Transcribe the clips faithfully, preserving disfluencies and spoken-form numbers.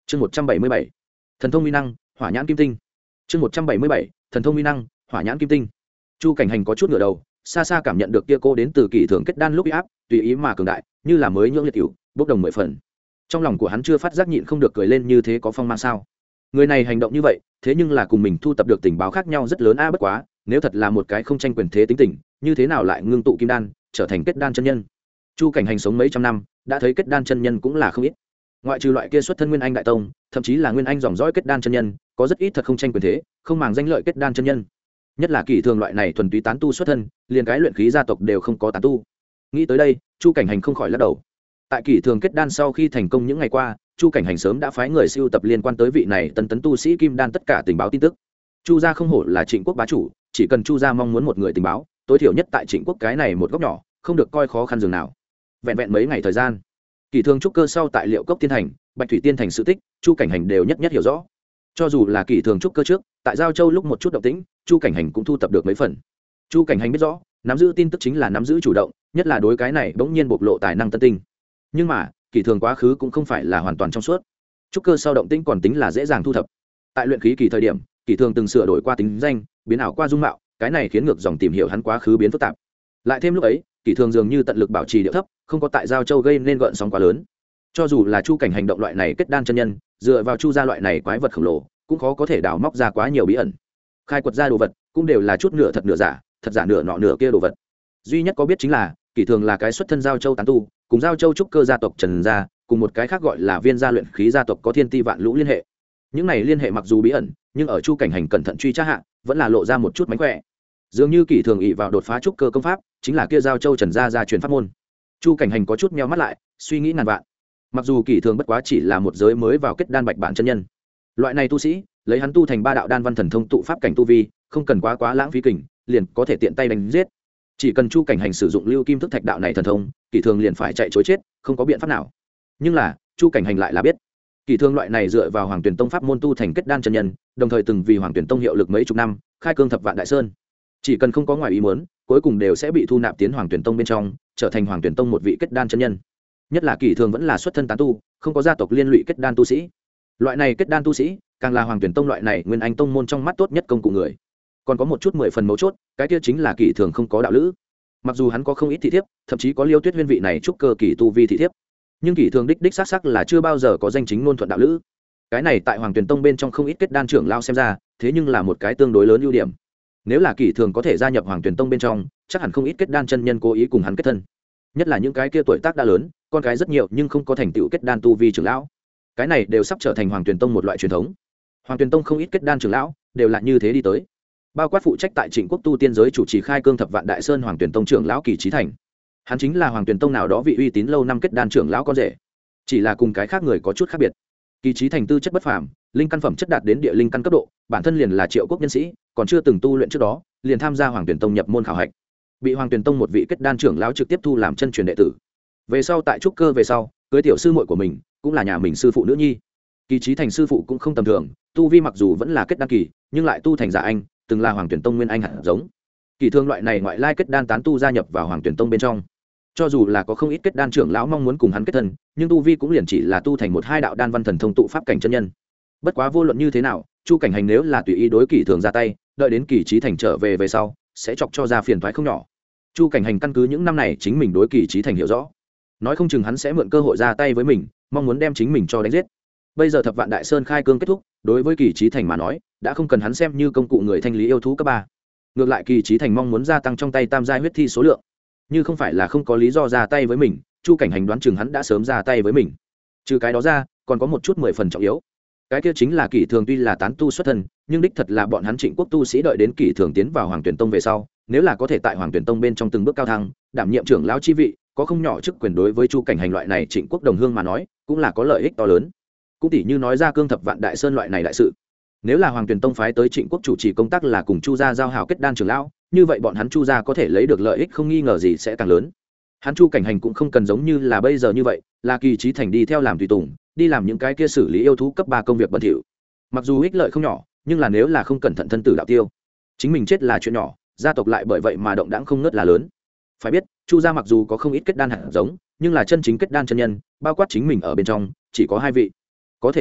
chương một trăm bảy mươi bảy thần thông uy năng hỏa nhãn kim tinh. chương một trăm bảy mươi bảy thần thông uy năng hỏa nhãn kim tinh. Chu Cảnh Hành có chút ngửa đầu, xa xa cảm nhận được kia cô đến từ kỳ thường kết đan lúc uy áp tùy ý mà cường đại, như là mới nhưỡng liệt cửu bốc đồng mười phần. Trong lòng của hắn chưa phát giác nhịn không được cười lên, như thế có phong mang sao? Người này hành động như vậy, thế nhưng là cùng mình thu tập được tình báo khác nhau rất lớn a, bất quá nếu thật là một cái không tranh quyền thế tính tình, như thế nào lại ngưng tụ kim đan trở thành kết đan chân nhân? Chu Cảnh Hành sống mấy trăm năm, đã thấy kết đan chân nhân cũng là không ít. Ngoại trừ loại kia xuất thân nguyên anh đại tông, thậm chí là nguyên anh dòng dõi kết đan chân nhân, có rất ít thật không tranh quyền thế, không màng danh lợi kết đan chân nhân. Nhất là kỳ thường loại này thuần túy tán tu xuất thân, liền cái luyện khí gia tộc đều không có tán tu. Nghĩ tới đây, Chu Cảnh Hành không khỏi lắc đầu. Tại kỳ thường kết đan sau khi thành công những ngày qua, Chu Cảnh Hành sớm đã phái người siêu tập liên quan tới vị này tân tấn tu sĩ kim đan tất cả tình báo tin tức. Chu gia không hổ là Trịnh quốc bá chủ, chỉ cần Chu gia mong muốn một người tình báo, tối thiểu nhất tại Trịnh quốc cái này một góc nhỏ, không được coi khó khăn dường nào. Vẹn vẹn mấy ngày thời gian, kỳ thường trúc cơ sau tại Liệu Cốc Tiên Thành, Bạch Thủy Tiên Thành sự tích, Chu Cảnh Hành đều nhất nhất hiểu rõ. Cho dù là kỳ thường trúc cơ trước, tại Giao Châu lúc một chút động tĩnh, Chu Cảnh Hành cũng thu tập được mấy phần. Chu Cảnh Hành biết rõ, nắm giữ tin tức chính là nắm giữ chủ động, nhất là đối cái này bỗng nhiên bộc lộ tài năng tân tinh. Nhưng mà, kỳ thường quá khứ cũng không phải là hoàn toàn trong suốt. Trúc cơ sau động tĩnh còn tính là dễ dàng thu thập. Tại luyện khí kỳ thời điểm, kỳ thường từng sửa đổi qua tính danh, biến ảo qua dung mạo, cái này khiến ngược dòng tìm hiểu hắn quá khứ biến phức tạp. Lại thêm lúc ấy, kỳ thường dường như tận lực bảo trì điệu thấp, không có tại Giao Châu gây nên gợn sóng quá lớn. Cho dù là Chu Cảnh hành động loại này kết đan chân nhân, dựa vào Chu gia loại này quái vật khổng lồ, cũng khó có thể đào móc ra quá nhiều bí ẩn. Khai quật ra đồ vật, cũng đều là chút nửa thật nửa giả, thật giả nửa nọ nửa kia đồ vật. Duy nhất có biết chính là, kỳ thường là cái xuất thân Giao Châu tán tu, cùng Giao Châu trúc cơ gia tộc Trần gia, cùng một cái khác gọi là Viên gia luyện khí gia tộc có thiên ti vạn lũ liên hệ. Những này liên hệ mặc dù bí ẩn, nhưng ở Chu Cảnh hành cẩn thận truy tra hạ, vẫn là lộ ra một chút mánh khỏe. Dường như kỳ thường ỷ vào đột phá trúc cơ công pháp, chính là kia Giao Châu Trần gia gia truyền pháp môn. Chu Cảnh hành có chút meo mắt lại, suy nghĩ ngàn vạn. Mặc dù kỳ thường bất quá chỉ là một giới mới vào kết đan bạch bản chân nhân, loại này tu sĩ, lấy hắn tu thành ba đạo đan văn thần thông tụ pháp cảnh tu vi, không cần quá quá lãng phí kình, liền có thể tiện tay đánh giết. Chỉ cần Chu Cảnh hành sử dụng lưu kim thức thạch đạo này thần thông, kỳ thường liền phải chạy trối chết, không có biện pháp nào. Nhưng là Chu Cảnh hành lại là biết, kỳ thương loại này dựa vào Hoàng Tuyển Tông pháp môn tu thành kết đan chân nhân, đồng thời từng vì Hoàng Tuyển Tông hiệu lực mấy chục năm, khai cương thập vạn đại sơn, chỉ cần không có ngoài ý muốn, cuối cùng đều sẽ bị thu nạp tiến Hoàng Tuyển Tông bên trong, trở thành Hoàng Tuyển Tông một vị kết đan chân nhân. Nhất là kỳ thường vẫn là xuất thân tán tu, không có gia tộc liên lụy kết đan tu sĩ. Loại này kết đan tu sĩ, càng là Hoàng Tuyển Tông loại này nguyên anh tông môn trong mắt tốt nhất công cụ người. Còn có một chút mười phần mấu chốt, cái kia chính là kỳ thường không có đạo lữ. Mặc dù hắn có không ít thị thiếp, thậm chí có Liêu Tuyết Huyên vị này trúc cơ kỳ tu vi thị thiếp, nhưng kỳ thường đích đích xác xác là chưa bao giờ có danh chính ngôn thuận đạo lữ. Cái này tại Hoàng Tuyển Tông bên trong không ít kết đan trưởng lao xem ra, thế nhưng là một cái tương đối lớn ưu điểm. Nếu là kỳ thường có thể gia nhập Hoàng Tuyển Tông bên trong, chắc hẳn không ít kết đan chân nhân cố ý cùng hắn kết thân. Nhất là những cái kia tuổi tác đã lớn, con cái rất nhiều nhưng không có thành tựu kết đan tu vi trưởng lão. Cái này đều sắp trở thành Hoàng Tuyển Tông một loại truyền thống. Hoàng Tuyển Tông không ít kết đan trưởng lão đều là như thế đi tới. Bao quát phụ trách tại Trịnh Quốc tu tiên giới chủ trì khai cương thập vạn đại sơn Hoàng Tuyển Tông trưởng lão Kỳ Chí Thành. Hắn chính là Hoàng Tuyển Tông nào đó vị uy tín lâu năm kết đan trưởng lão con rể, chỉ là cùng cái khác người có chút khác biệt. Kỳ Chí Thành tư chất bất phàm, linh căn phẩm chất đạt đến địa linh căn cấp độ, bản thân liền là Triệu Quốc nhân sĩ, còn chưa từng tu luyện trước đó, liền tham gia Hoàng Tuyển Tông nhập môn khảo hạch, bị Hoàng Tuyển Tông một vị kết đan trưởng lão trực tiếp thu làm chân truyền đệ tử. Về sau tại trúc cơ về sau, cưới tiểu sư muội của mình, cũng là nhà mình sư phụ nữ nhi. Kỳ Chí Thành sư phụ cũng không tầm thường, tu vi mặc dù vẫn là kết đan kỳ, nhưng lại tu thành giả anh, từng là Hoàng Tuyển Tông nguyên anh hạt giống. Kỳ thương loại này ngoại lai kết đan tán tu gia nhập vào Hoàng Tuyển Tông bên trong, cho dù là có không ít kết đan trưởng lão mong muốn cùng hắn kết thân, nhưng tu vi cũng liền chỉ là tu thành một hai đạo đan văn thần thông tụ pháp cảnh chân nhân. Bất quá vô luận như thế nào, Chu Cảnh hành nếu là tùy ý đối Kỳ thường ra tay, đợi đến Kỳ Chí Thành trở về về sau, sẽ chọc cho ra phiền toái không nhỏ. Chu Cảnh hành căn cứ những năm này chính mình đối Kỳ Chí Thành hiểu rõ, nói không chừng hắn sẽ mượn cơ hội ra tay với mình, mong muốn đem chính mình cho đánh giết. Bây giờ thập vạn đại sơn khai cương kết thúc, đối với Kỳ Chí Thành mà nói, đã không cần hắn xem như công cụ người thanh lý yêu thú cấp ba. Ngược lại Kỳ Chí Thành mong muốn gia tăng trong tay tam giai huyết thi số lượng, như không phải là không có lý do ra tay với mình, Chu Cảnh hành đoán chừng hắn đã sớm ra tay với mình. Trừ cái đó ra, còn có một chút mười phần trọng yếu. Cái kia chính là Kỳ thường tuy là tán tu xuất thân, nhưng đích thật là bọn hắn Trịnh Quốc tu sĩ đợi đến Kỳ thường tiến vào Hoàng Tuyển Tông về sau, nếu là có thể tại Hoàng Tuyển Tông bên trong từng bước cao thăng, đảm nhiệm trưởng lão chi vị, có không nhỏ chức quyền đối với Chu Cảnh hành loại này Trịnh Quốc đồng hương mà nói, cũng là có lợi ích to lớn. Cũng tỷ như nói ra cương thập vạn đại sơn loại này đại sự, nếu là Hoàng Tuyển Tông phái tới Trịnh Quốc chủ trì công tác là cùng Chu gia giao hảo kết đan trưởng lão, như vậy bọn hắn Chu gia có thể lấy được lợi ích không nghi ngờ gì sẽ càng lớn. Hắn Chu Cảnh hành cũng không cần giống như là bây giờ như vậy, là Kỳ Chí Thành đi theo làm tùy tùng, đi làm những cái kia xử lý yêu thú cấp ba công việc bẩn thỉu. Mặc dù ích lợi không nhỏ, nhưng là nếu là không cẩn thận thân tử đạo tiêu, chính mình chết là chuyện nhỏ, gia tộc lại bởi vậy mà động đãng không ngớt là lớn. Phải biết, Chu gia mặc dù có không ít kết đan hạt giống, nhưng là chân chính kết đan chân nhân, bao quát chính mình ở bên trong, chỉ có hai vị. Có thể nói,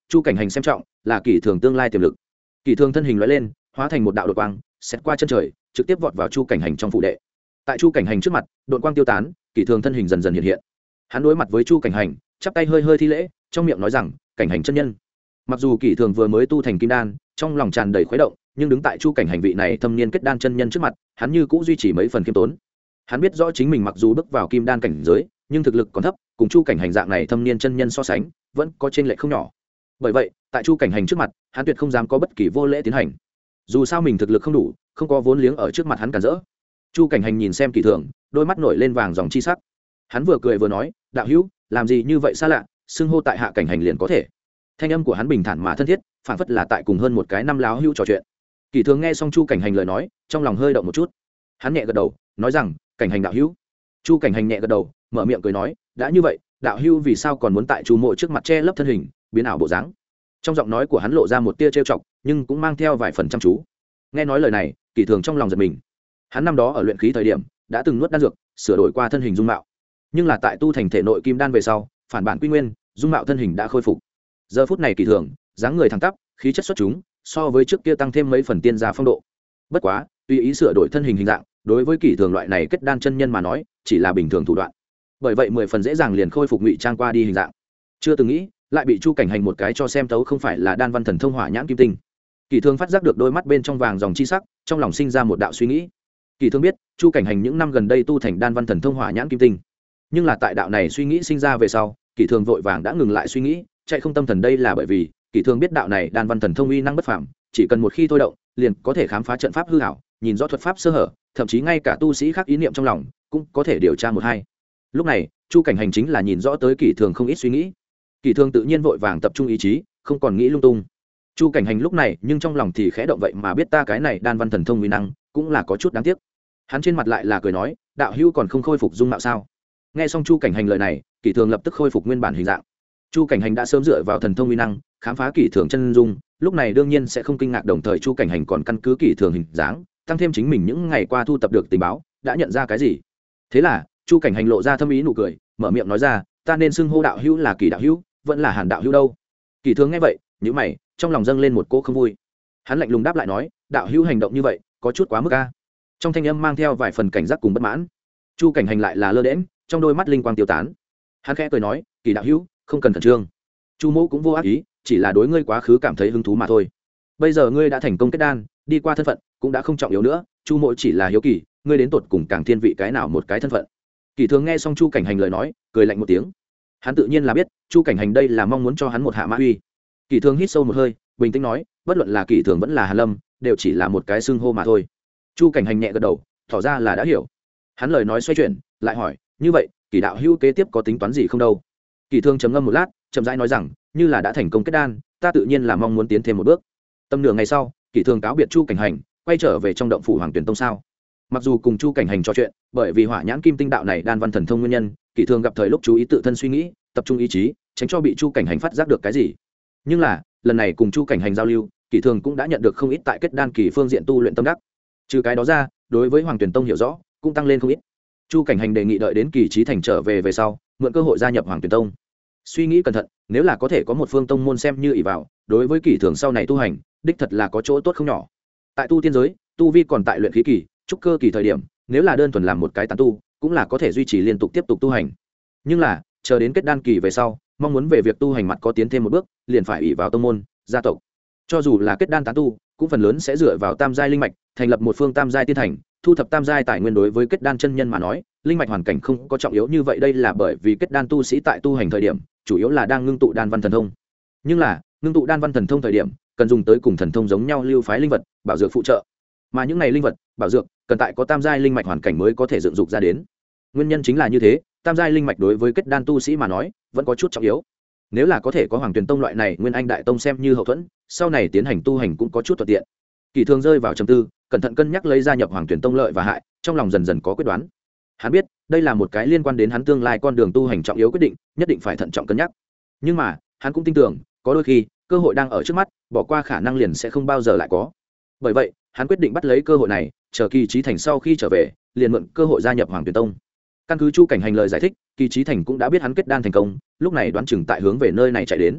chu cảnh hành xem trọng là Kỷ Thường tương lai tiềm lực. Kỷ Thường thân hình lóe lên, hóa thành một đạo đột quang, xét qua chân trời, trực tiếp vọt vào chu cảnh hành trong phủ đệ. Tại chu cảnh hành trước mặt, đột quang tiêu tán, Kỷ Thường thân hình dần dần hiện hiện. Hắn đối mặt với chu cảnh hành, chắp tay hơi hơi thi lễ, trong miệng nói rằng cảnh hành chân nhân. Mặc dù Kỷ Thường vừa mới tu thành kim đan, trong lòng tràn đầy khuấy động, nhưng đứng tại chu cảnh hành vị này thâm niên kết đan chân nhân trước mặt, hắn như cũ duy trì mấy phần khiêm tốn. Hắn biết rõ chính mình mặc dù bước vào kim đan cảnh giới, nhưng thực lực còn thấp, cùng chu cảnh hành dạng này thâm niên chân nhân so sánh, vẫn có chênh lệch không nhỏ. Bởi vậy, tại chu cảnh hành trước mặt, hắn tuyệt không dám có bất kỳ vô lễ tiến hành. Dù sao mình thực lực không đủ, không có vốn liếng ở trước mặt hắn cản rỡ. Chu cảnh hành nhìn xem Kỷ Thường, đôi mắt nổi lên vàng dòng chi sắc. Hắn vừa cười vừa nói, đạo hữu, làm gì như vậy xa lạ, xưng hô tại hạ cảnh hành liền có thể. Thanh âm của hắn bình thản mà thân thiết, phảng phất là tại cùng hơn một cái năm láo hữu trò chuyện. Kỷ Thường nghe xong chu cảnh hành lời nói, trong lòng hơi động một chút. Hắn nhẹ gật đầu, nói rằng cảnh hành đạo hữu. Chu cảnh hành nhẹ gật đầu, mở miệng cười nói, đã như vậy, đạo hữu vì sao còn muốn tại chu mộ trước mặt che lấp thân hình, biến ảo bộ dáng? Trong giọng nói của hắn lộ ra một tia trêu chọc, nhưng cũng mang theo vài phần chăm chú. Nghe nói lời này, Kỷ Thường trong lòng giật mình. Hắn năm đó ở luyện khí thời điểm đã từng nuốt đan dược, sửa đổi qua thân hình dung mạo, nhưng là tại tu thành thể nội kim đan về sau, phản bản quy nguyên, dung mạo thân hình đã khôi phục. Giờ phút này Kỷ Thường dáng người thẳng tắp, khí chất xuất chúng, so với trước kia tăng thêm mấy phần tiên gia phong độ. Bất quá, tùy ý sửa đổi thân hình hình dạng, đối với Kỷ Thường loại này kết đan chân nhân mà nói, chỉ là bình thường thủ đoạn. Bởi vậy mười phần dễ dàng liền khôi phục ngụy trang qua đi hình dạng. Chưa từng nghĩ, lại bị chu cảnh hành một cái cho xem thấu không phải là đan văn thần thông hỏa nhãn kim tinh. Kỷ Thường phát giác được đôi mắt bên trong vàng dòng chi sắc, trong lòng sinh ra một đạo suy nghĩ. Kỷ Thường biết chu cảnh hành những năm gần đây tu thành đan văn thần thông hỏa nhãn kim tinh, nhưng là tại đạo này suy nghĩ sinh ra về sau, Kỷ Thường vội vàng đã ngừng lại suy nghĩ, chạy không tâm thần. Đây là bởi vì Kỷ Thường biết đạo này đan văn thần thông uy năng bất phàm, chỉ cần một khi thôi động, liền có thể khám phá trận pháp hư ảo, nhìn rõ thuật pháp sơ hở, thậm chí ngay cả tu sĩ khác ý niệm trong lòng cũng có thể điều tra một hai. Lúc này chu cảnh hành chính là nhìn rõ tới Kỷ Thường không ít suy nghĩ. Kỷ Thường tự nhiên vội vàng tập trung ý chí, không còn nghĩ lung tung. Chu cảnh hành lúc này nhưng trong lòng thì khẽ động, vậy mà biết ta cái này đan văn thần thông uy năng, cũng là có chút đáng tiếc. Hắn trên mặt lại là cười nói, đạo hữu còn không khôi phục dung mạo sao? Nghe xong chu cảnh hành lời này, Kỷ Thường lập tức khôi phục nguyên bản hình dạng. Chu cảnh hành đã sớm dựa vào thần thông uy năng khám phá Kỷ Thường chân dung, lúc này đương nhiên sẽ không kinh ngạc, đồng thời chu cảnh hành còn căn cứ Kỷ Thường hình dáng, tăng thêm chính mình những ngày qua thu tập được tình báo, đã nhận ra cái gì. Thế là chu cảnh hành lộ ra thâm ý nụ cười, mở miệng nói ra, ta nên xưng hô đạo hữu là Kỷ đạo hữu, vẫn là Hàn đạo hữu đâu? Kỷ Thường nghe vậy, nhíu mày, trong lòng dâng lên một cỗ không vui. Hắn lạnh lùng đáp lại nói, đạo hữu hành động như vậy có chút quá mức a. Trong thanh âm mang theo vài phần cảnh giác cùng bất mãn. Chu cảnh hành lại là lơ đễnh, trong đôi mắt linh quang tiêu tán. Hắn khẽ cười nói, Kỷ đạo hữu không cần khẩn trương, chu mẫu cũng vô ác ý, chỉ là đối ngươi quá khứ cảm thấy hứng thú mà thôi. Bây giờ ngươi đã thành công kết đan, đi qua thân phận cũng đã không trọng yếu nữa, chu mẫu chỉ là hiếu kỳ, ngươi đến tột cùng càng thiên vị cái nào một cái thân phận. Kỷ Thường nghe xong chu cảnh hành lời nói, cười lạnh một tiếng. Hắn tự nhiên là biết chu cảnh hành đây là mong muốn cho hắn một hạ mã uy. Kỷ Thường hít sâu một hơi, bình tĩnh nói, bất luận là Kỷ Thường vẫn là Hàn Lâm, đều chỉ là một cái xưng hô mà thôi. Chu cảnh hành nhẹ gật đầu, tỏ ra là đã hiểu. Hắn lời nói xoay chuyển, lại hỏi, như vậy Kỷ đạo hữu kế tiếp có tính toán gì không đâu? Kỷ Thường trầm ngâm một lát, chậm rãi nói rằng, như là đã thành công kết đan, ta tự nhiên là mong muốn tiến thêm một bước. Tầm nửa ngày sau, Kỷ Thường cáo biệt chu cảnh hành, quay trở về trong động phủ Hoàng Tuyển Tông sao. Mặc dù cùng chu cảnh hành trò chuyện, bởi vì hỏa nhãn kim tinh đạo này đan văn thần thông nguyên nhân, Kỷ Thường gặp thời lúc chú ý tự thân suy nghĩ, tập trung ý chí, tránh cho bị chu cảnh hành phát giác được cái gì. Nhưng là lần này cùng chu cảnh hành giao lưu, Kỷ Thường cũng đã nhận được không ít tại kết đan kỳ phương diện tu luyện tâm đắc. Trừ cái đó ra, đối với Hoàng Tuyển Tông hiểu rõ cũng tăng lên không ít. Chu cảnh hành đề nghị đợi đến Kỳ Chí Thành trở về về sau, mượn cơ hội gia nhập Hoàng Tuyển Tông. Suy nghĩ cẩn thận, nếu là có thể có một phương tông môn xem như ỷ vào, đối với Kỷ Thường sau này tu hành, đích thật là có chỗ tốt không nhỏ. Tại tu tiên giới, tu vi còn tại luyện khí kỳ, trúc cơ kỳ thời điểm, nếu là đơn thuần làm một cái tán tu, cũng là có thể duy trì liên tục tiếp tục tu hành. Nhưng là, chờ đến kết đan kỳ về sau, mong muốn về việc tu hành mặt có tiến thêm một bước, liền phải ỷ vào tông môn, gia tộc. Cho dù là kết đan tán tu, cũng phần lớn sẽ dựa vào tam giai linh mạch, thành lập một phương tam giai tiên thành, thu thập tam giai tài nguyên. Đối với kết đan chân nhân mà nói, linh mạch hoàn cảnh không có trọng yếu như vậy, đây là bởi vì kết đan tu sĩ tại tu hành thời điểm, chủ yếu là đang ngưng tụ đan văn thần thông. Nhưng là, ngưng tụ đan văn thần thông thời điểm, cần dùng tới cùng thần thông giống nhau lưu phái linh vật, bảo dược phụ trợ. Mà những này linh vật, bảo dược, cần tại có tam giai linh mạch hoàn cảnh mới có thể dựng dục ra đến. Nguyên nhân chính là như thế, tam giai linh mạch đối với kết đan tu sĩ mà nói, vẫn có chút trọng yếu. Nếu là có thể có Hoàng Tuyển Tông loại này Nguyên Anh đại tông xem như hậu thuẫn, sau này tiến hành tu hành cũng có chút thuận tiện. Kỷ Thường rơi vào trầm tư, cẩn thận cân nhắc lấy gia nhập Hoàng Tuyển Tông lợi và hại, trong lòng dần dần có quyết đoán. Hắn biết, đây là một cái liên quan đến hắn tương lai con đường tu hành trọng yếu quyết định, nhất định phải thận trọng cân nhắc. Nhưng mà, hắn cũng tin tưởng, có đôi khi, cơ hội đang ở trước mắt, bỏ qua khả năng liền sẽ không bao giờ lại có. Bởi vậy, hắn quyết định bắt lấy cơ hội này, chờ Kỳ Chí Thành sau khi trở về, liền mượn cơ hội gia nhập Hoàng Tuyển Tông. Căn cứ chu cảnh hành lời giải thích, Kỳ Chí Thành cũng đã biết hắn kết đan thành công, lúc này đoán chừng tại hướng về nơi này chạy đến.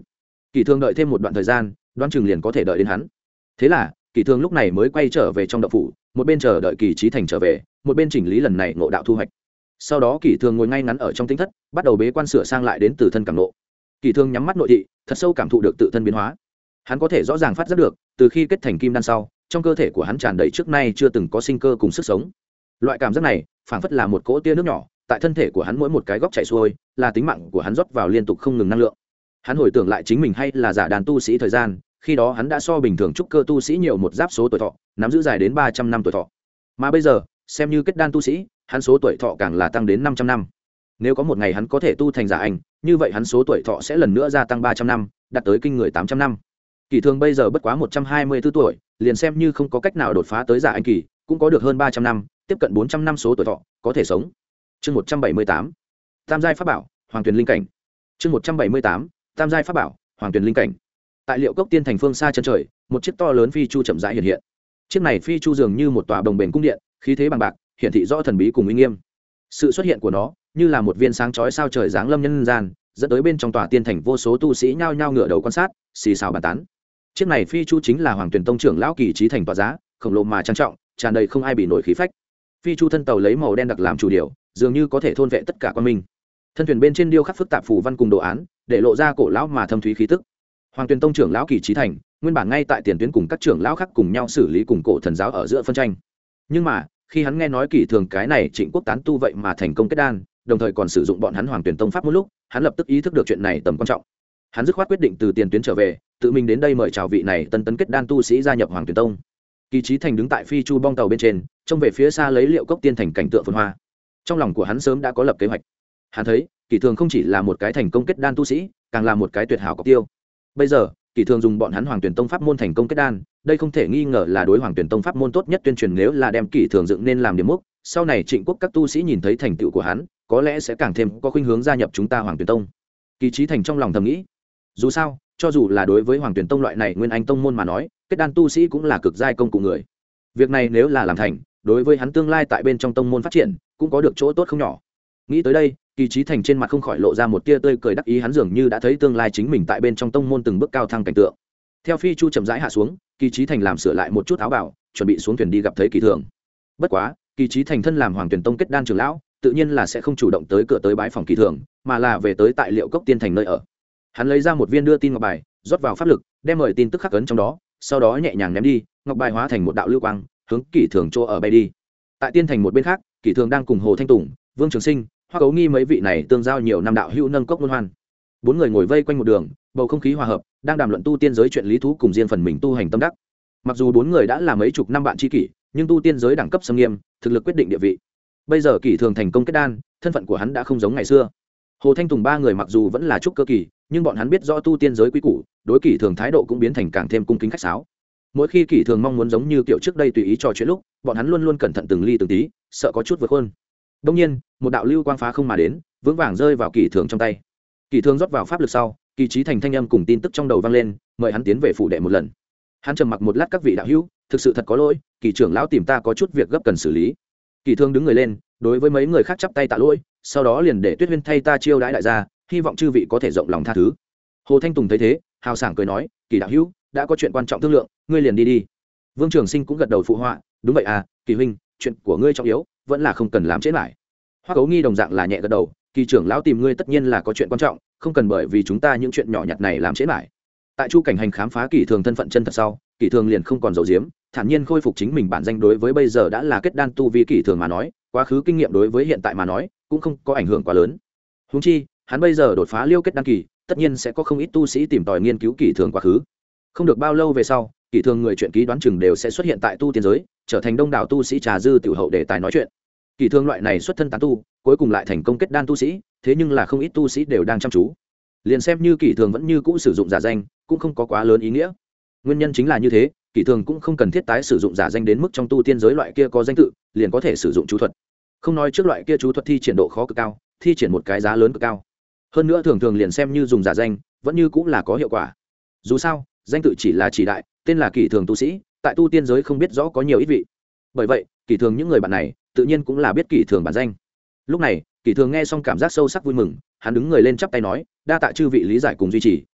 Kỷ Thường đợi thêm một đoạn thời gian, đoán chừng liền có thể đợi đến hắn. Thế là Kỷ Thường lúc này mới quay trở về trong động phủ, một bên chờ đợi Kỳ Chí Thành trở về, một bên chỉnh lý lần này ngộ đạo thu hoạch. Sau đó Kỷ Thường ngồi ngay ngắn ở trong tinh thất, bắt đầu bế quan sửa sang lại đến từ thân cảm nộ. Kỷ Thường nhắm mắt nội thị, thật sâu cảm thụ được tự thân biến hóa. Hắn có thể rõ ràng phát giác được, từ khi kết thành kim đan sau, trong cơ thể của hắn tràn đầy trước nay chưa từng có sinh cơ cùng sức sống. Loại cảm giác này, phảng phất là một cỗ tia nước nhỏ, tại thân thể của hắn mỗi một cái góc chảy xuôi, là tính mạng của hắn rót vào liên tục không ngừng năng lượng. Hắn hồi tưởng lại chính mình hay là giả đàn tu sĩ thời gian, khi đó hắn đã so bình thường trúc cơ tu sĩ nhiều một giáp số tuổi thọ, nắm giữ dài đến ba trăm năm tuổi thọ. Mà bây giờ, xem như kết đan tu sĩ, hắn số tuổi thọ càng là tăng đến năm trăm năm. Nếu có một ngày hắn có thể tu thành giả anh, như vậy hắn số tuổi thọ sẽ lần nữa gia tăng ba trăm năm, đạt tới kinh người tám trăm năm. Kỷ Thường bây giờ bất quá một trăm hai mươi tư tuổi, liền xem như không có cách nào đột phá tới giả anh kỳ, cũng có được hơn ba trăm năm, tiếp cận bốn trăm năm số tuổi thọ, có thể sống. Chương một trăm bảy mươi tám, Tam giai pháp bảo, Hoàng Tuyền linh cảnh. Chương một trăm bảy mươi tám, Tam giai pháp bảo, Hoàng Tuyền linh cảnh. Tại Liệu Cốc Tiên thành phương xa chân trời, một chiếc to lớn phi chu chậm rãi hiện hiện. Chiếc này phi chu dường như một tòa đồng bền cung điện, khí thế bằng bạc, hiển thị rõ thần bí cùng uy nghiêm. Sự xuất hiện của nó, như là một viên sáng chói sao trời giáng lâm nhân gian, dẫn tới bên trong tòa tiên thành vô số tu sĩ nhao nhao ngửa đầu quan sát, xì xào bàn tán. Chiếc này phi chu chính là Hoàng Tuyền Tông trưởng lão Kỳ Chí Thành tọa giá, khổng lồ mà trang trọng, tràn đầy không ai bị nổi khí phách. Phi chu thân tàu lấy màu đen đặc làm chủ điều, dường như có thể thôn vệ tất cả quan minh. Thân thuyền bên trên điêu khắc phức tạp phù văn cùng đồ án, để lộ ra cổ lão mà thâm thúy khí tức. Hoàng Tuyền Tông trưởng lão Kỳ Chí Thành, nguyên bản ngay tại tiền tuyến cùng các trưởng lão khác cùng nhau xử lý cùng cổ thần giáo ở giữa phân tranh. Nhưng mà, khi hắn nghe nói Kỷ Thường cái này Trịnh Quốc tán tu vậy mà thành công kết đan, đồng thời còn sử dụng bọn hắn Hoàng Tuyền Tông pháp một lúc, hắn lập tức ý thức được chuyện này tầm quan trọng. Hắn dứt khoát quyết định từ tiền tuyến trở về, tự mình đến đây mời chào vị này tân tấn kết đan tu sĩ gia nhập Hoàng Tuyền Tông. Kỳ Chí Thành đứng tại phi chu bong tàu bên trên, trông về phía xa lấy Liệu Cốc Tiên thành cảnh tượng phồn hoa. Trong lòng của hắn sớm đã có lập kế hoạch. Hắn thấy, Kỷ Thường không chỉ là một cái thành công kết đan tu sĩ, càng là một cái tuyệt hảo cọc tiêu. Bây giờ, Kỷ Thường dùng bọn hắn Hoàng Tuyền Tông pháp môn thành công kết đan, đây không thể nghi ngờ là đối Hoàng Tuyền Tông pháp môn tốt nhất tuyên truyền, nếu là đem Kỷ Thường dựng nên làm điểm mốc, sau này Trịnh Quốc các tu sĩ nhìn thấy thành tựu của hắn, có lẽ sẽ càng thêm có khuynh hướng gia nhập chúng ta Hoàng Tuyền Tông. Kỳ Chí Thành trong lòng thầm nghĩ. Dù sao, cho dù là đối với Hoàng Tuyền Tông loại này nguyên anh tông môn mà nói, kết đan tu sĩ cũng là cực giai công cụ người. Việc này nếu là làm thành, đối với hắn tương lai tại bên trong tông môn phát triển, cũng có được chỗ tốt không nhỏ. Nghĩ tới đây, Kỳ Chí Thành trên mặt không khỏi lộ ra một tia tươi cười đắc ý, hắn dường như đã thấy tương lai chính mình tại bên trong tông môn từng bước cao thăng cảnh tượng. Theo phi chu chậm rãi hạ xuống, Kỳ Chí Thành làm sửa lại một chút áo bào, chuẩn bị xuống thuyền đi gặp thấy Kỷ Thường. Bất quá, Kỳ Chí Thành thân làm Hoàng Tuyền Tông kết đan trưởng lão, tự nhiên là sẽ không chủ động tới cửa tới bái phòng Kỷ Thường, mà là về tới tại Liệu Cốc Tiên thành nơi ở. Hắn lấy ra một viên đưa tin ngọc bài, rót vào pháp lực, đem mời tin tức khắc ấn trong đó, sau đó nhẹ nhàng ném đi, ngọc bài hóa thành một đạo lưu quang, hướng Kỷ Thường chỗ ở bay đi. Tại tiên thành một bên khác, Kỷ Thường đang cùng Hồ Thanh Tùng, Vương Trường Sinh, Hoa Cấu Nghi mấy vị này tương giao nhiều năm đạo hữu nâng cốc luân hoan. Bốn người ngồi vây quanh một đường, bầu không khí hòa hợp, đang đàm luận tu tiên giới chuyện lý thú cùng riêng phần mình tu hành tâm đắc. Mặc dù bốn người đã là mấy chục năm bạn tri kỷ, nhưng tu tiên giới đẳng cấp xâm nghiêm, thực lực quyết định địa vị. Bây giờ Kỷ Thường thành công kết đan, thân phận của hắn đã không giống ngày xưa. Hồ Thanh Tùng ba người mặc dù vẫn là trúc cơ kỳ, nhưng bọn hắn biết rõ tu tiên giới quý củ, đối Kỷ Thường thái độ cũng biến thành càng thêm cung kính khách sáo. Mỗi khi Kỷ Thường mong muốn giống như kiểu trước đây tùy ý trò chuyện lúc, bọn hắn luôn luôn cẩn thận từng ly từng tí, sợ có chút vượt khuôn. Đương nhiên, một đạo lưu quang phá không mà đến, vững vàng rơi vào Kỷ Thường trong tay. Kỷ Thường rót vào pháp lực sau, Kỳ Chí Thành thanh âm cùng tin tức trong đầu vang lên, mời hắn tiến về phủ đệ một lần. Hắn trầm mặc một lát, các vị đạo hữu, thực sự thật có lỗi, Kỳ trưởng lão tìm ta có chút việc gấp cần xử lý. Kỷ Thường đứng người lên, đối với mấy người khác chắp tay tạ lỗi, sau đó liền để Tuyết Huyên thay ta chiêu đãi đại gia, hy vọng chư vị có thể rộng lòng tha thứ. Hồ Thanh Tùng thấy thế, hào sảng cười nói, Kỳ đạo hữu, đã có chuyện quan trọng thương lượng, ngươi liền đi đi. Vương Trường Sinh cũng gật đầu phụ họa, đúng vậy à, Kỳ huynh, chuyện của ngươi trọng yếu, vẫn là không cần làm trễ lại. Hoa Cấu Nghi đồng dạng là nhẹ gật đầu, Kỳ trưởng lão tìm ngươi tất nhiên là có chuyện quan trọng, không cần bởi vì chúng ta những chuyện nhỏ nhặt này làm trễ lại. Tại Chu Cảnh Hành khám phá Kỷ Thường thân phận chân thật sau, Kỷ Thường liền không còn giấu giếm, thản nhiên khôi phục chính mình bản danh. Đối với bây giờ đã là kết đan tu vi Kỷ Thường mà nói, quá khứ kinh nghiệm đối với hiện tại mà nói cũng không có ảnh hưởng quá lớn. Huống chi, hắn bây giờ đột phá liêu kết đan kỳ, tất nhiên sẽ có không ít tu sĩ tìm tòi nghiên cứu Kỷ Thường quá khứ. Không được bao lâu về sau, Kỷ Thường người chuyện ký đoán chừng đều sẽ xuất hiện tại tu tiên giới, trở thành đông đảo tu sĩ trà dư tiểu hậu để tài nói chuyện. Kỷ Thường loại này xuất thân tán tu, cuối cùng lại thành công kết đan tu sĩ, thế nhưng là không ít tu sĩ đều đang chăm chú. Liền xem như Kỷ Thường vẫn như cũ sử dụng giả danh, cũng không có quá lớn ý nghĩa. Nguyên nhân chính là như thế, Kỷ Thường cũng không cần thiết tái sử dụng giả danh đến mức trong tu tiên giới loại kia có danh tự, liền có thể sử dụng chú thuật. Không nói trước loại kia chú thuật thi triển độ khó cực cao, thi triển một cái giá lớn cực cao. Hơn nữa thường thường liền xem như dùng giả danh, vẫn như cũng là có hiệu quả. Dù sao, danh tự chỉ là chỉ đại, tên là Kỷ Thường tu sĩ, tại tu tiên giới không biết rõ có nhiều ít vị. Bởi vậy, Kỷ Thường những người bạn này, tự nhiên cũng là biết Kỷ Thường bản danh. Lúc này, Kỷ Thường nghe xong cảm giác sâu sắc vui mừng, hắn đứng người lên chắp tay nói, đa tạ chư vị lý giải cùng duy trì,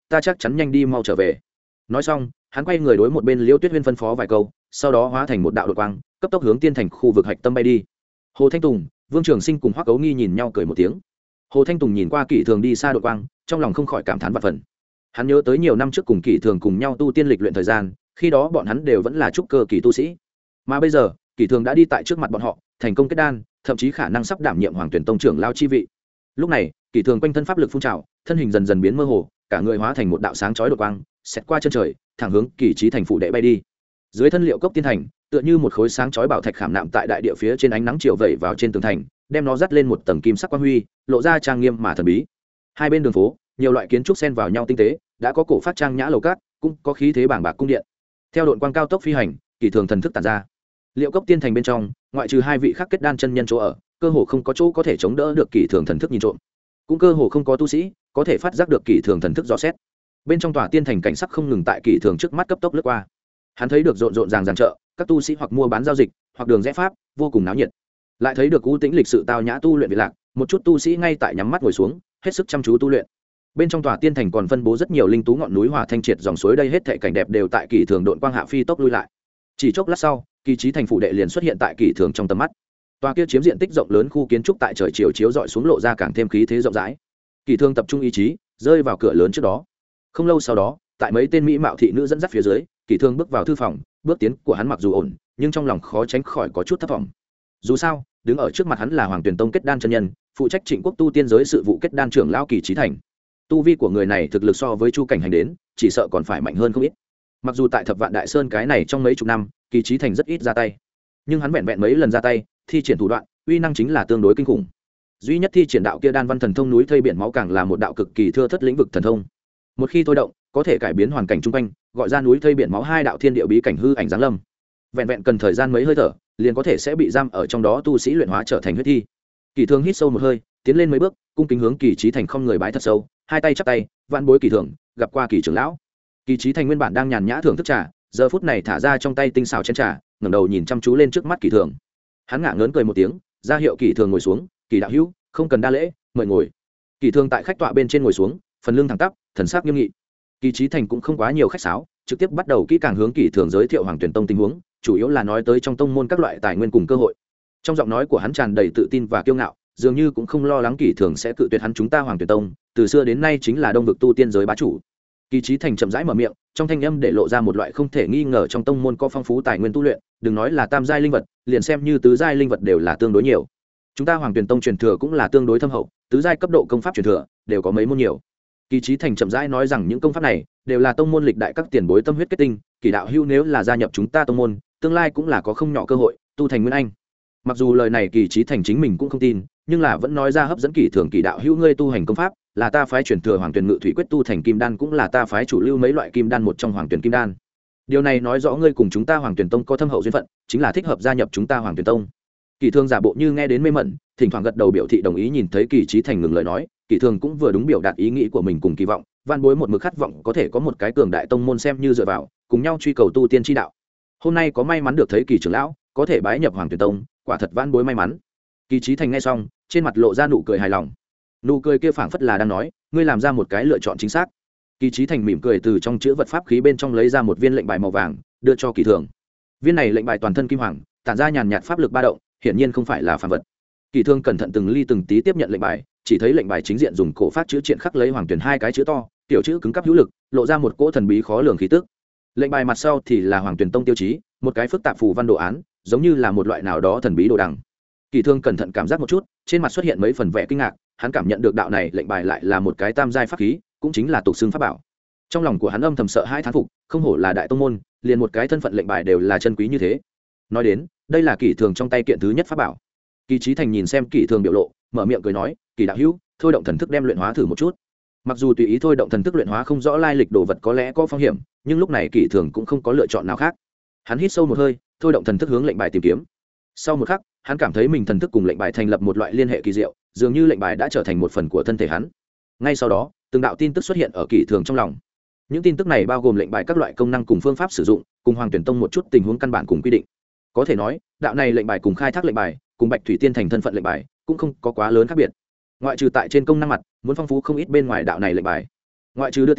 ta chắc chắn nhanh đi mau trở về. Nói xong hắn quay người đối một bên Liễu Tuyết Huyên phân phó vài câu, sau đó hóa thành một đạo đột quang cấp tốc hướng tiên thành khu vực hạch tâm bay đi. Hồ Thanh Tùng, Vương Trường Sinh cùng Hoắc Cấu Nghi nhìn nhau cười một tiếng. Hồ Thanh Tùng nhìn qua Kỷ Thường đi xa đột quang, trong lòng không khỏi cảm thán vạn phần. Hắn nhớ tới nhiều năm trước cùng Kỷ Thường cùng nhau tu tiên lịch luyện thời gian, khi đó bọn hắn đều vẫn là trúc cơ kỳ tu sĩ, mà bây giờ Kỷ Thường đã đi tại trước mặt bọn họ, thành công kết đan, thậm chí khả năng sắp đảm nhiệm Hoàng Tuyển Tông trưởng lao chi vị. Lúc này Kỷ Thường quanh thân pháp lực phun trào, thân hình dần dần biến mơ hồ, cả người hóa thành một đạo sáng chói đột quang, xẹt qua chân trời, thẳng hướng Kỳ Chí thành phủ đệ bay đi. Dưới thân liệu cốc tiên thành, tựa như một khối sáng chói bảo thạch khảm nạm tại đại địa phía trên, ánh nắng chiều vẩy vào trên tường thành, đem nó dắt lên một tầng kim sắc quang huy, lộ ra trang nghiêm mà thần bí. Hai bên đường phố, nhiều loại kiến trúc xen vào nhau tinh tế, đã có cổ phát trang nhã lầu cát, cũng có khí thế bảng bạc cung điện. Theo độn quang cao tốc phi hành, Kỷ Thường thần thức tản ra. Liệu cốc tiên thành bên trong, ngoại trừ hai vị khác kết đan chân nhân chỗ ở, cơ hồ không có chỗ có thể chống đỡ được Kỷ Thường thần thức nhìn trộm, cũng cơ hồ không có tu sĩ có thể phát giác được Kỷ Thường thần thức dò xét. Bên trong tòa tiên thành cảnh sắc không ngừng tại Kỷ Thường trước mắt cấp tốc lướt qua. Hắn thấy được rộn rộn ràng ràng chợ, các tu sĩ hoặc mua bán giao dịch, hoặc đường rẽ pháp, vô cùng náo nhiệt. Lại thấy được u tĩnh lịch sự tao nhã tu luyện viện lạc, một chút tu sĩ ngay tại nhắm mắt ngồi xuống, hết sức chăm chú tu luyện. Bên trong tòa tiên thành còn phân bố rất nhiều linh tú ngọn núi hòa thanh triệt dòng suối, đây hết thảy cảnh đẹp đều tại Kỷ Thường độn quang hạ phi tốc lui lại. Chỉ chốc lát sau, Kỳ Chí thành phủ đệ liền xuất hiện tại Kỷ Thường trong tầm mắt. Tòa kia chiếm diện tích rộng lớn khu kiến trúc tại trời chiều chiếu rọi xuống lộ ra càng thêm khí thế rộng rãi. Kỷ Thường tập trung ý chí, rơi vào cửa lớn trước đó. Không lâu sau đó, tại mấy tên mỹ mạo thị nữ dẫn dắt phía dưới, Kỷ Thường bước vào thư phòng, bước tiến của hắn mặc dù ổn, nhưng trong lòng khó tránh khỏi có chút thất vọng. Dù sao, đứng ở trước mặt hắn là Hoàng Tuyển Tông kết đan chân nhân, phụ trách Trịnh Quốc tu tiên giới sự vụ kết đan trưởng lão Kỳ Chí thành. Tu vi của người này thực lực so với Chu Cảnh Hành đến, chỉ sợ còn phải mạnh hơn không ít. Mặc dù tại Thập Vạn Đại Sơn cái này trong mấy chục năm, Kỳ Chí thành rất ít ra tay, nhưng hắn vẹn vẹn mấy lần ra tay, thi triển thủ đoạn, uy năng chính là tương đối kinh khủng. Duy nhất thi triển đạo kia đan văn thần thông núi thây biển máu càng là một đạo cực kỳ thưa thất lĩnh vực thần thông. Một khi thôi động, có thể cải biến hoàn cảnh chung quanh, gọi ra núi thây biển máu hai đạo thiên địa bí cảnh hư ảnh giáng lâm. Vẹn vẹn cần thời gian mấy hơi thở, liền có thể sẽ bị giam ở trong đó tu sĩ luyện hóa trở thành huyết thi. Kỷ Thường hít sâu một hơi, tiến lên mấy bước, cung kính hướng Kỳ Chí thành không người bái thật sâu, hai tay chắp tay, vạn bối Kỷ Thường, gặp qua Kỳ trưởng lão. Kỳ Chí thành nguyên bản đang nhàn nhã thưởng thức trà, giờ phút này thả ra trong tay tinh xảo chén trà, ngẩng đầu nhìn chăm chú lên trước mắt Kỷ Thường. Hắn ngả ngớn cười một tiếng, ra hiệu Kỷ Thường ngồi xuống. Kỳ đạo hữu, không cần đa lễ, mời ngồi. Kỷ Thường tại khách tọa bên trên ngồi xuống, phần lưng thẳng tắp, thần sắc nghiêm nghị. Kỳ Chí thành cũng không quá nhiều khách sáo, trực tiếp bắt đầu kỹ càng hướng Kỷ Thường giới thiệu Hoàng Tuyển Tông tình huống, chủ yếu là nói tới trong tông môn các loại tài nguyên cùng cơ hội. Trong giọng nói của hắn tràn đầy tự tin và kiêu ngạo, dường như cũng không lo lắng Kỷ Thường sẽ cự tuyệt hắn. Chúng ta Hoàng Tuyển Tông, từ xưa đến nay chính là đông vực tu tiên giới bá chủ. Kỳ Chí thành chậm rãi mở miệng, trong thanh âm để lộ ra một loại không thể nghi ngờ trong tông môn có phong phú tài nguyên tu luyện, đừng nói là tam giai linh vật, liền xem như tứ giai linh vật đều là tương đối nhiều. Chúng ta Hoàng Tuyển Tông truyền thừa cũng là tương đối thâm hậu, tứ giai cấp độ công pháp truyền thừa đều có mấy môn nhiều. Kỳ Chí thành chậm rãi nói rằng những công pháp này đều là tông môn lịch đại các tiền bối tâm huyết kết tinh, Kỳ đạo hữu nếu là gia nhập chúng ta tông môn, tương lai cũng là có không nhỏ cơ hội tu thành nguyên anh. Mặc dù lời này Kỳ Chí thành chính mình cũng không tin, nhưng là vẫn nói ra hấp dẫn Kỷ Thường. Kỳ đạo hữu ngươi tu hành công pháp là ta phái truyền thừa Hoàng Tuyển Ngự Thủy Quyết, tu thành kim đan cũng là ta phái chủ lưu mấy loại kim đan một trong Hoàng Tuyển Kim Đan. Điều này nói rõ ngươi cùng chúng ta Hoàng Tuyển Tông có thâm hậu duyên phận, chính là thích hợp gia nhập chúng ta Hoàng Tuyển Tông. Kỷ Thường giả bộ như nghe đến mê mẩn, thỉnh thoảng gật đầu biểu thị đồng ý. Nhìn thấy Kỳ Chí thành ngừng lời nói, Kỷ Thường cũng vừa đúng biểu đạt ý nghĩ của mình cùng kỳ vọng, van bối một mực khát vọng có thể có một cái cường đại tông môn xem như dựa vào, cùng nhau truy cầu tu tiên chi đạo. Hôm nay có may mắn được thấy Kỳ trưởng lão, có thể bái nhập Hoàng Tuyển Tông, quả thật van bối may mắn. Kỳ Chí thành nghe xong, trên mặt lộ ra nụ cười hài lòng. Nụ cười kia phảng phất là đang nói, ngươi làm ra một cái lựa chọn chính xác. Kỳ Chí thành mỉm cười từ trong chữ vật pháp khí bên trong lấy ra một viên lệnh bài màu vàng, đưa cho Kỷ Thường. Viên này lệnh bài toàn thân kim hoàng, tản ra nhàn nhạt pháp lực ba động, hiển nhiên không phải là phàm vật. Kỷ Thường cẩn thận từng ly từng tí tiếp nhận lệnh bài, chỉ thấy lệnh bài chính diện dùng cổ phát chữ triện khắc lấy Hoàng Tuyển hai cái chữ to, tiểu chữ cứng cáp hữu lực, lộ ra một cỗ thần bí khó lường khí tức. Lệnh bài mặt sau thì là Hoàng Tuyển Tông tiêu chí, một cái phức tạp phù văn đồ án, giống như là một loại nào đó thần bí đồ đằng. Kỷ Thường cẩn thận cảm giác một chút, trên mặt xuất hiện mấy phần vẻ kinh ngạc, hắn cảm nhận được đạo này lệnh bài lại là một cái tam giai pháp khí, cũng chính là tục xưng pháp bảo. Trong lòng của hắn âm thầm sợ hãi thán phục, không hổ là đại tông môn, liền một cái thân phận lệnh bài đều là chân quý như thế. Nói đến, đây là Kỷ Thường trong tay kiện thứ nhất pháp bảo. Kỳ Chí thành nhìn xem Kỷ Thường biểu lộ, mở miệng cười nói, Kỷ đạo hữu, thôi động thần thức đem luyện hóa thử một chút. Mặc dù tùy ý thôi động thần thức luyện hóa không rõ lai lịch đồ vật có lẽ có phong hiểm, nhưng lúc này Kỷ Thường cũng không có lựa chọn nào khác. Hắn hít sâu một hơi, thôi động thần thức hướng lệnh bài tìm kiếm. Sau một khắc, hắn cảm thấy mình thần thức cùng lệnh bài thành lập một loại liên hệ kỳ diệu, dường như lệnh bài đã trở thành một phần của thân thể hắn. Ngay sau đó, từng đạo tin tức xuất hiện ở Kỷ Thường trong lòng. Những tin tức này bao gồm lệnh bài các loại công năng cùng phương pháp sử dụng, cùng Hoàng Tuyển Tông một chút tình huống căn bản cùng quy định. Có thể nói, đạo này lệnh bài cùng khai thác lệnh bài, cùng Bạch Thủy Tiên thành thân phận lệnh bài, cũng không có quá lớn khác biệt. Ngoại trừ tại trên công năng mặt, muốn phong phú không ít bên ngoài đạo này lệnh bài. Ngoại trừ đưa tin,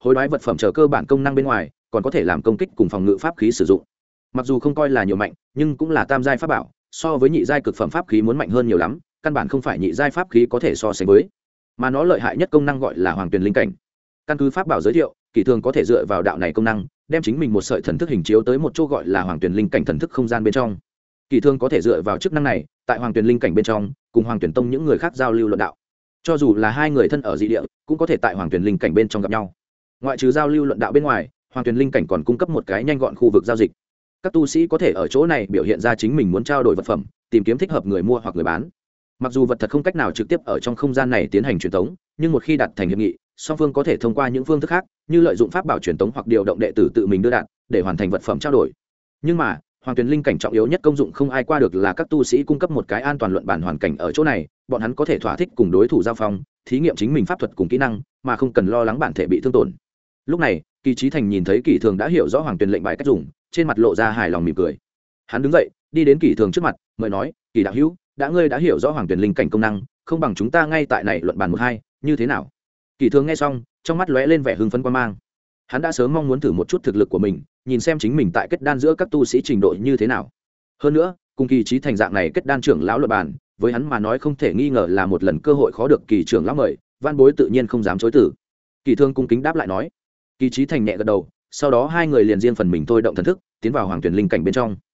hối đoái vật phẩm chờ cơ bản công năng bên ngoài còn có thể làm công kích cùng phòng ngự pháp khí sử dụng. Mặc dù không coi là nhiều mạnh nhưng cũng là tam giai pháp bảo, so với nhị giai cực phẩm pháp khí muốn mạnh hơn nhiều lắm, căn bản không phải nhị giai pháp khí có thể so sánh với. Mà nó lợi hại nhất công năng gọi là hoàng tuyền linh cảnh. Căn cứ pháp bảo giới thiệu, Kỷ Thường có thể dựa vào đạo này công năng đem chính mình một sợi thần thức hình chiếu tới một chỗ gọi là hoàng tuyền linh cảnh thần thức không gian bên trong. Kỷ Thường có thể dựa vào chức năng này tại hoàng tuyền linh cảnh bên trong cùng hoàng tuyền tông những người khác giao lưu luận đạo. Cho dù là hai người thân ở dị địa cũng có thể tại hoàng tuyền linh cảnh bên trong gặp nhau. Ngoại trừ giao lưu luận đạo bên ngoài, hoàng tuyền linh cảnh còn cung cấp một cái nhanh gọn khu vực giao dịch. Các tu sĩ có thể ở chỗ này biểu hiện ra chính mình muốn trao đổi vật phẩm, tìm kiếm thích hợp người mua hoặc người bán. Mặc dù vật thật không cách nào trực tiếp ở trong không gian này tiến hành truyền tống, nhưng một khi đạt thành hiệp nghị, song phương có thể thông qua những phương thức khác như lợi dụng pháp bảo truyền tống hoặc điều động đệ tử tự mình đưa đạn để hoàn thành vật phẩm trao đổi. Nhưng mà hoàng tuyền linh cảnh trọng yếu nhất công dụng không ai qua được là các tu sĩ cung cấp một cái an toàn luận bản hoàn cảnh. Ở chỗ này bọn hắn có thể thỏa thích cùng đối thủ giao phong, thí nghiệm chính mình pháp thuật cùng kỹ năng mà không cần lo lắng bản thể bị thương tổn. Lúc này Kỳ Chí Thành nhìn thấy Kỷ Thường đã hiểu rõ hoàng tuyền lệnh bài cách dùng, trên mặt lộ ra hài lòng mỉm cười. Hắn đứng dậy đi đến Kỷ Thường trước mặt mời nói: Kỳ đạo hữu, đã ngươi đã hiểu rõ hoàng tuyền linh cảnh công năng, không bằng chúng ta ngay tại này luận bàn một hai, như thế nào? Kỷ Thường nghe xong trong mắt lóe lên vẻ hưng phấn quan mang. Hắn đã sớm mong muốn thử một chút thực lực của mình, nhìn xem chính mình tại kết đan giữa các tu sĩ trình độ như thế nào. Hơn nữa cùng Kỳ Chí Thành dạng này kết đan trưởng lão luận bàn, với hắn mà nói không thể nghi ngờ là một lần cơ hội khó được. Kỳ trưởng lão mời, van bối tự nhiên không dám chối từ. Kỷ Thường cung kính đáp lại nói. Kỳ Chí Thành nhẹ gật đầu, sau đó hai người liền riêng phần mình thôi động thần thức tiến vào hoàng tuyền linh cảnh bên trong.